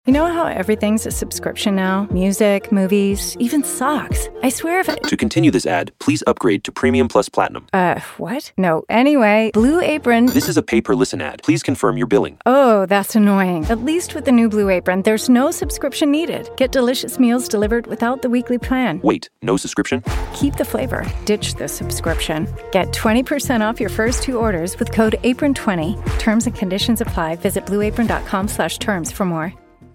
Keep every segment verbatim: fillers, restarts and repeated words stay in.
You know how everything's a subscription now? Music, movies, even socks. I swear if it... To continue this ad, please upgrade to Premium Plus Platinum. Uh, what? No. Anyway, Blue Apron... This is a pay-per-listen ad. Please confirm your billing. Oh, that's annoying. At least with the new Blue Apron, there's no subscription needed. Get delicious meals delivered without the weekly plan. Wait, no subscription? Keep the flavor. Ditch the subscription. Get twenty percent off your first two orders with code apron twenty. Terms and conditions apply. Visit blueapron.com slash terms for more.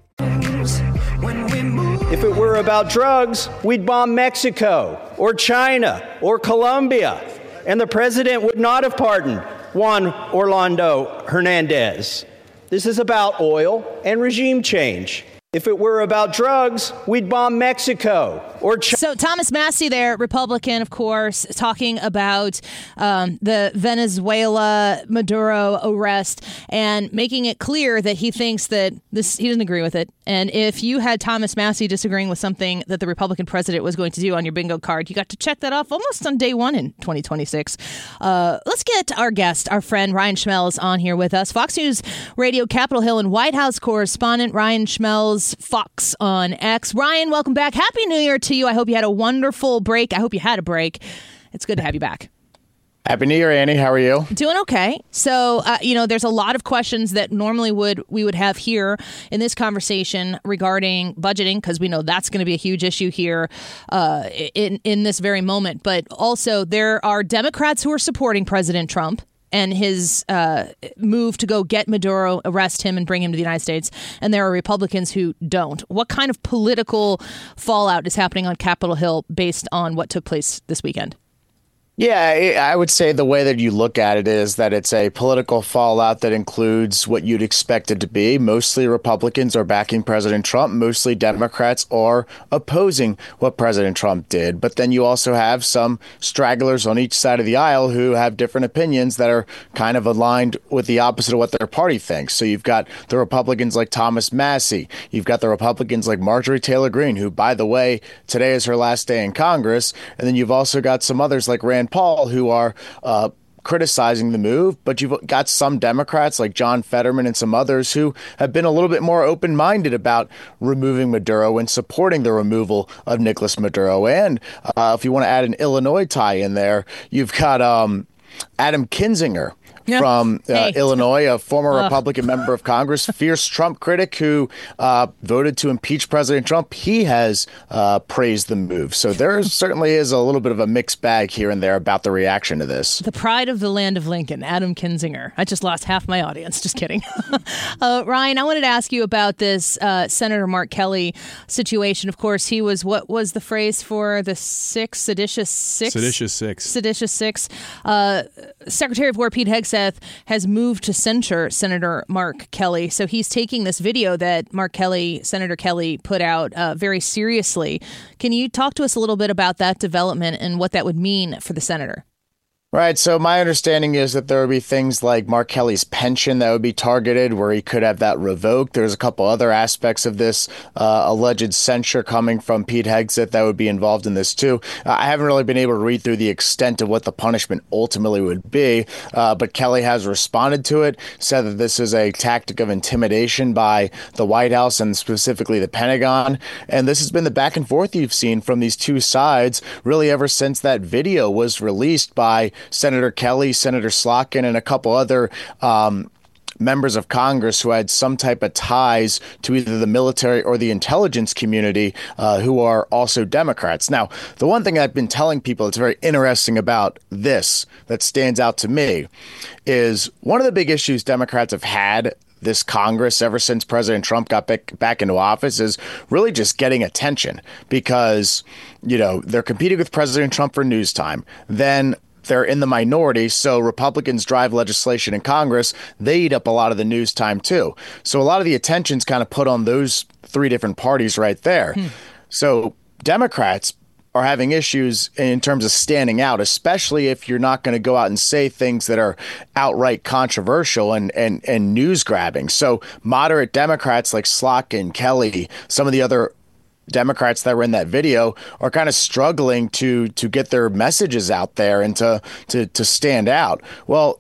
If it were about drugs, we'd bomb Mexico or China or Colombia, and the president would not have pardoned Juan Orlando Hernandez. This is about oil and regime change. If it were about drugs, we'd bomb Mexico or China. So Thomas Massie there, Republican, of course, talking about um, the Venezuela Maduro arrest and making it clear that he thinks that this he doesn't agree with it. And if you had Thomas Massie disagreeing with something that the Republican president was going to do on your bingo card, you got to check that off almost on day one in twenty twenty-six. Uh, let's get our guest, our friend Ryan Schmelz, on here with us. Fox News Radio, Capitol Hill, and White House correspondent Ryan Schmelz, Fox on X. Ryan, welcome back. Happy New Year to you. I hope you had a wonderful break. I hope you had a break. It's good to have you back. Happy New Year, Annie. How are you? Doing okay. So, uh, you know, there's a lot of questions that normally would we would have here in this conversation regarding budgeting, because we know that's going to be a huge issue here uh, in, in this very moment. But also there are Democrats who are supporting President Trump and his uh, move to go get Maduro, arrest him, and bring him to the United States. And there are Republicans who don't. What kind of political fallout is happening on Capitol Hill based on what took place this weekend? Yeah, I would say the way that you look at it is that it's a political fallout that includes what you'd expect it to be. Mostly Republicans are backing President Trump. Mostly Democrats are opposing what President Trump did. But then you also have some stragglers on each side of the aisle who have different opinions that are kind of aligned with the opposite of what their party thinks. So you've got the Republicans like Thomas Massie. You've got the Republicans like Marjorie Taylor Greene, who, by the way, today is her last day in Congress. And then you've also got some others like Rand Paul, who are uh, criticizing the move, but you've got some Democrats like John Fetterman and some others who have been a little bit more open-minded about removing Maduro and supporting the removal of Nicolas Maduro. And uh, if you want to add an Illinois tie in there, you've got um, Adam Kinzinger. Yeah. From uh, hey. Illinois, a former uh. Republican member of Congress, fierce Trump critic who uh, voted to impeach President Trump. He has uh, praised the move. So there certainly is a little bit of a mixed bag here and there about the reaction to this. The pride of the land of Lincoln, Adam Kinzinger. I just lost half my audience. Just kidding. uh, Ryan, I wanted to ask you about this uh, Senator Mark Kelly situation. Of course, he was, what was the phrase for the six, seditious six? Seditious six. Seditious six. Uh, Secretary of War Pete Hegseth has moved to censure Senator Mark Kelly. So he's taking this video that Mark Kelly, Senator Kelly, put out uh, very seriously. Can you talk to us a little bit about that development and what that would mean for the senator? Right. So my understanding is that there would be things like Mark Kelly's pension that would be targeted, where he could have that revoked. There's a couple other aspects of this uh, alleged censure coming from Pete Hegseth that would be involved in this, too. Uh, I haven't really been able to read through the extent of what the punishment ultimately would be, uh, but Kelly has responded to it, said that this is a tactic of intimidation by the White House and specifically the Pentagon. And this has been the back and forth you've seen from these two sides really ever since that video was released by Senator Kelly, Senator Slotkin, and a couple other um, members of Congress who had some type of ties to either the military or the intelligence community uh, who are also Democrats. Now, the one thing I've been telling people that's very interesting about this that stands out to me is one of the big issues Democrats have had this Congress ever since President Trump got back, back into office is really just getting attention because, you know, they're competing with President Trump for news time. Then they're in the minority, so Republicans drive legislation in Congress. They eat up a lot of the news time, too. So a lot of the attention's kind of put on those three different parties right there. Hmm. So Democrats are having issues in terms of standing out, especially if you're not going to go out and say things that are outright controversial and, and, and news grabbing. So moderate Democrats like Slotkin, Kelly, some of the other Democrats that were in that video are kind of struggling to to get their messages out there and to to to stand out. Well,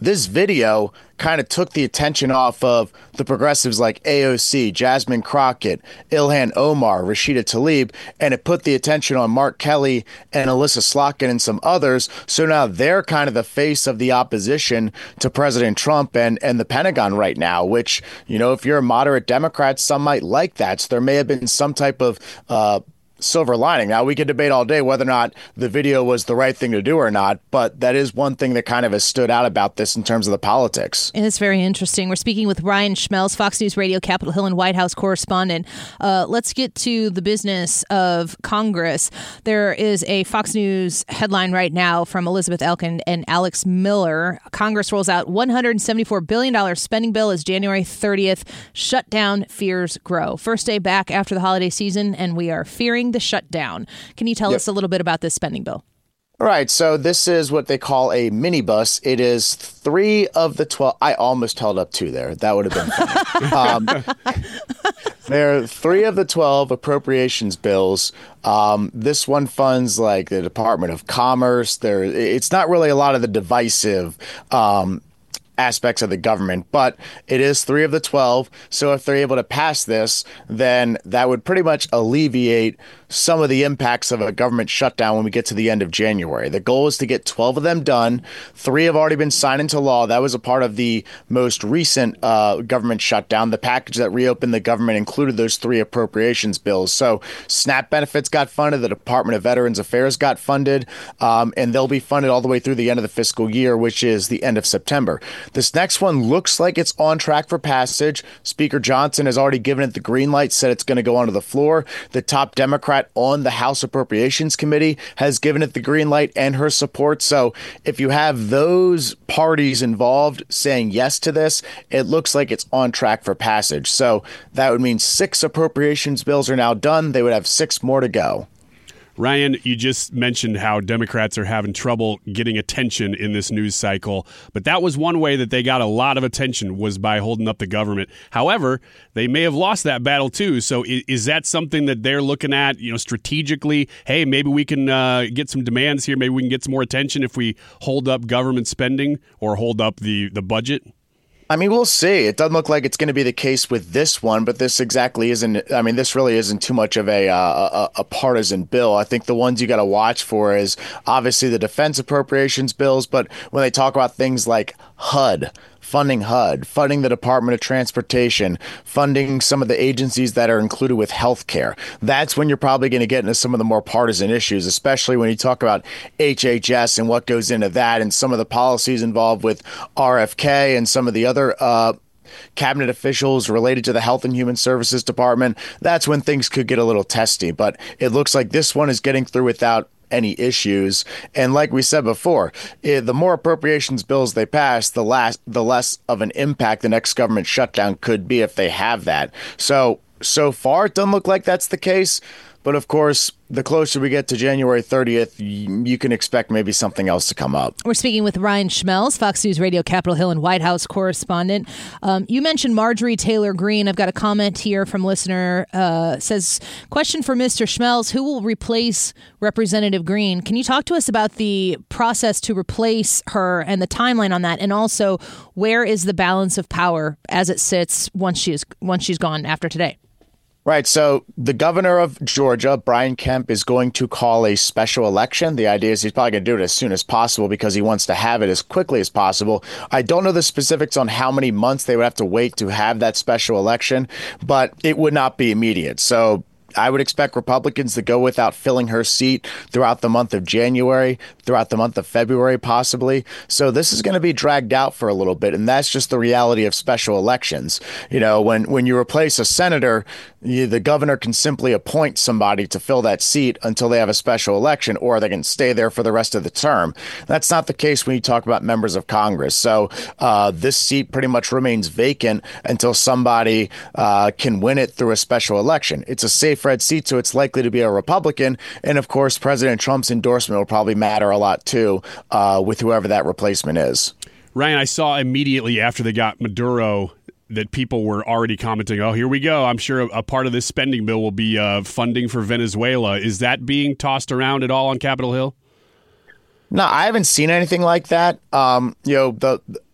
this video kind of took the attention off of the progressives like A O C, Jasmine Crockett, Ilhan Omar, Rashida Tlaib, and it put the attention on Mark Kelly and Alyssa Slotkin and some others. So now they're kind of the face of the opposition to President Trump and, and the Pentagon right now, which, you know, if you're a moderate Democrat, some might like that. So there may have been some type of uh, silver lining. Now, we could debate all day whether or not the video was the right thing to do or not, but that is one thing that kind of has stood out about this in terms of the politics. And it's very interesting. We're speaking with Ryan Schmelz, Fox News Radio, Capitol Hill and White House correspondent. Uh, let's get to the business of Congress. There is a Fox News headline right now from Elizabeth Elkin and Alex Miller. Congress rolls out one hundred seventy-four billion dollars spending bill as January thirtieth. Shutdown fears grow. First day back after the holiday season, and we are fearing the shutdown. Can you tell yep. us a little bit about this spending bill? All right. So this is what they call a minibus. It is three of the twelve. I almost held up two there. That would have been fun. um, there are three of the twelve appropriations bills. Um, this one funds like the Department of Commerce. There, it's not really a lot of the divisive um aspects of the government, but it is three of the twelve. So if they're able to pass this, then that would pretty much alleviate some of the impacts of a government shutdown when we get to the end of January. The goal is to get twelve of them done. Three have already been signed into law. That was a part of the most recent uh, government shutdown. The package that reopened the government included those three appropriations bills. So SNAP benefits got funded. The Department of Veterans Affairs got funded, um, and they'll be funded all the way through the end of the fiscal year, which is the end of September. This next one looks like it's on track for passage. Speaker Johnson has already given it the green light, said it's going to go onto the floor. The top Democrat on the House Appropriations Committee has given it the green light and her support. So if you have those parties involved saying yes to this, it looks like it's on track for passage. So that would mean six appropriations bills are now done. They would have six more to go. Ryan, you just mentioned how Democrats are having trouble getting attention in this news cycle, but that was one way that they got a lot of attention was by holding up the government. However, they may have lost that battle too. So is, is that something that they're looking at, you know, strategically? Hey, maybe we can uh, get some demands here. Maybe we can get some more attention if we hold up government spending or hold up the, the budget? I mean, we'll see. It doesn't look like it's going to be the case with this one, but this exactly isn't. I mean, this really isn't too much of a uh, a, a partisan bill. I think the ones you got to watch for is obviously the defense appropriations bills, but when they talk about things like H U D, funding H U D, funding the Department of Transportation, funding some of the agencies that are included with health care. That's when you're probably going to get into some of the more partisan issues, especially when you talk about H H S and what goes into that and some of the policies involved with R F K and some of the other uh, cabinet officials related to the Health and Human Services Department. That's when things could get a little testy. But it looks like this one is getting through without any issues. And like we said before, the more appropriations bills they pass, the less, the less of an impact the next government shutdown could be if they have that. So, so far, it doesn't look like that's the case. But of course, the closer we get to January thirtieth, you can expect maybe something else to come up. We're speaking with Ryan Schmelz, Fox News Radio, Capitol Hill and White House correspondent. Um, you mentioned Marjorie Taylor Greene. I've got a comment here from listener. Uh, says, question for Mister Schmelz, who will replace Representative Greene? Can you talk to us about the process to replace her and the timeline on that? And also, where is the balance of power as it sits once she is once she's gone after today? Right. So the governor of Georgia, Brian Kemp, is going to call a special election. The idea is he's probably going to do it as soon as possible because he wants to have it as quickly as possible. I don't know the specifics on how many months they would have to wait to have that special election, but it would not be immediate. So I would expect Republicans to go without filling her seat throughout the month of January, throughout the month of February, possibly. So this is going to be dragged out for a little bit. And that's just the reality of special elections. You know, when, when you replace a senator, you, the governor can simply appoint somebody to fill that seat until they have a special election, or they can stay there for the rest of the term. That's not the case when you talk about members of Congress. So uh, this seat pretty much remains vacant until somebody uh, can win it through a special election. It's a safe red seat, so it's likely to be a Republican. And of course, President Trump's endorsement will probably matter a lot, too, uh, with whoever that replacement is. Ryan, I saw immediately after they got Maduro that people were already commenting, oh, here we go. I'm sure a, a part of this spending bill will be uh, funding for Venezuela. Is that being tossed around at all on Capitol Hill? No, I haven't seen anything like that. Um, you know, the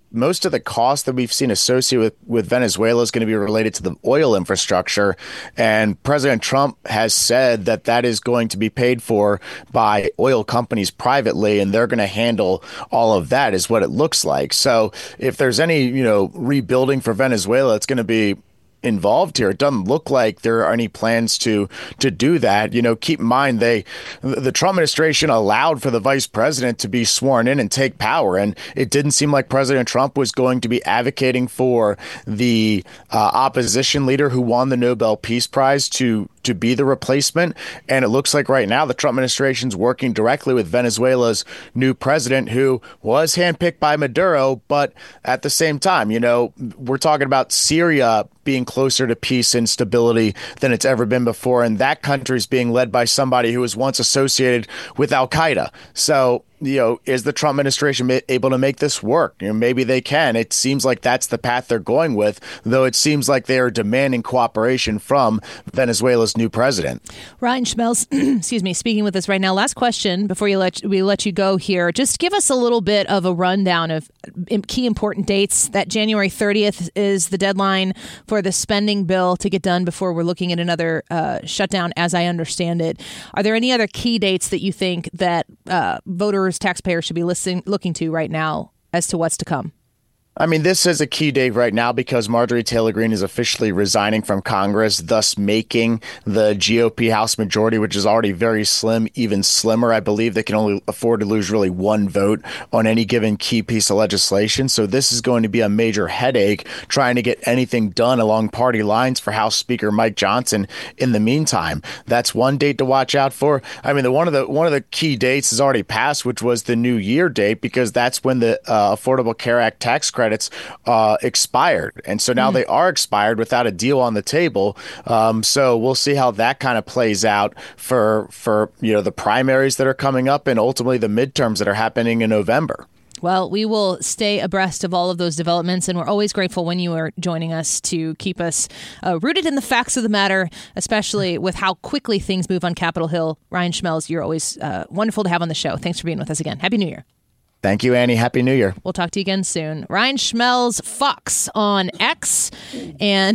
most of the cost that we've seen associated with, with Venezuela is going to be related to the oil infrastructure. And President Trump has said that that is going to be paid for by oil companies privately, and they're going to handle all of that, is what it looks like. So if there's any, you know, rebuilding for Venezuela, it's going to be involved here. It doesn't look like there are any plans to to do that. You know, keep in mind, they the Trump administration allowed for the vice president to be sworn in and take power, and it didn't seem like President Trump was going to be advocating for the uh, opposition leader who won the Nobel Peace Prize to to be the replacement. And it looks like right now the Trump administration's working directly with Venezuela's new president, who was handpicked by Maduro. But at the same time, you know, we're talking about Syria being closer to peace and stability than it's ever been before. And that country is being led by somebody who was once associated with Al-Qaeda. So, you know, is the Trump administration able to make this work? You know, maybe they can. It seems like that's the path they're going with, though it seems like they are demanding cooperation from Venezuela's new president. Ryan Schmelz, excuse me, speaking with us right now. Last question before you let we let you go here. Just give us a little bit of a rundown of key important dates. That January thirtieth is the deadline for the spending bill to get done before we're looking at another uh, shutdown, as I understand it. Are there any other key dates that you think that uh, voters, taxpayers should be listening, looking to right now as to what's to come? I mean, this is a key date right now because Marjorie Taylor Greene is officially resigning from Congress, thus making the G O P House majority, which is already very slim, even slimmer. I believe they can only afford to lose really one vote on any given key piece of legislation. So this is going to be a major headache trying to get anything done along party lines for House Speaker Mike Johnson in the meantime. That's one date to watch out for. I mean, the one of the one of the key dates has already passed, which was the New Year date, because that's when the uh, Affordable Care Act tax credits uh, expired. And so now mm. they are expired without a deal on the table. Um, so we'll see how that kind of plays out for, for, you know, the primaries that are coming up and ultimately the midterms that are happening in November. Well, we will stay abreast of all of those developments, and we're always grateful when you are joining us to keep us uh, rooted in the facts of the matter, especially with how quickly things move on Capitol Hill. Ryan Schmelz, you're always uh, wonderful to have on the show. Thanks for being with us again. Happy New Year. Thank you, Annie. Happy New Year. We'll talk to you again soon. Ryan Schmelz, Fox on X. And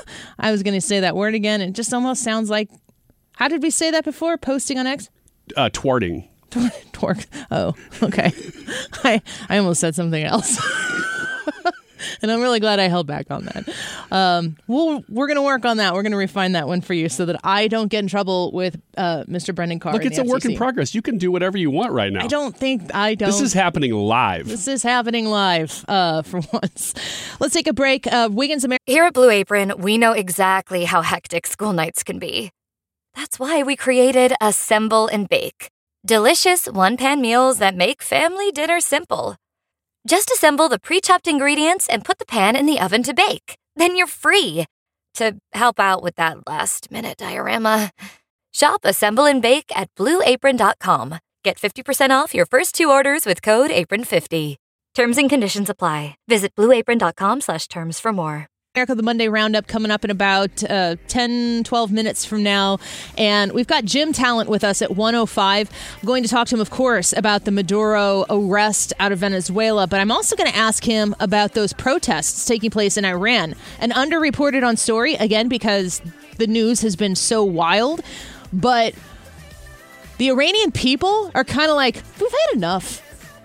I was going to say that word again. It just almost sounds like, how did we say that before? Posting on X? Uh, twarting. Twerk. Oh, okay. I, I almost said something else. And I'm really glad I held back on that. Um, we'll, we're going to work on that. We're going to refine that one for you so that I don't get in trouble with uh, Mister Brendan Carr. Look, it's a work in progress. You can do whatever you want right now. I don't think I don't. This is happening live. This is happening live uh, for once. Let's take a break. Uh, Wiggins America. Here at Blue Apron, we know exactly how hectic school nights can be. That's why we created Assemble and Bake. Delicious one-pan meals that make family dinner simple. Just assemble the pre-chopped ingredients and put the pan in the oven to bake. Then you're free to help out with that last-minute diorama. Shop Assemble and Bake at blue apron dot com. Get fifty percent off your first two orders with code apron fifty. Terms and conditions apply. Visit blue apron dot com slash terms for more. America, the Monday Roundup coming up in about uh, ten, twelve minutes from now. And we've got Jim Talent with us at one oh five. I'm going to talk to him, of course, about the Maduro arrest out of Venezuela. But I'm also going to ask him about those protests taking place in Iran. An underreported on story, again, because the news has been so wild. But the Iranian people are kind of like, we've had enough.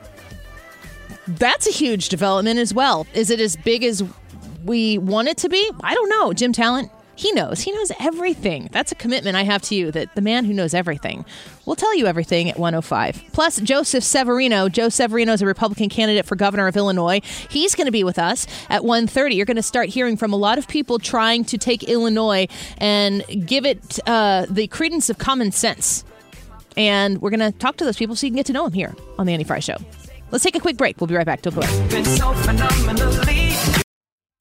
That's a huge development as well. Is it as big as we want it to be? I don't know. Jim Talent, he knows. He knows everything. That's a commitment I have to you, that the man who knows everything will tell you everything at one oh five. Plus, Joseph Severino. Joe Severino is a Republican candidate for governor of Illinois. He's going to be with us at one thirty. You're going to start hearing from a lot of people trying to take Illinois and give it uh, the credence of common sense. And we're going to talk to those people so you can get to know them here on The Annie Frey Show. Let's take a quick break. We'll be right back. Don't go away.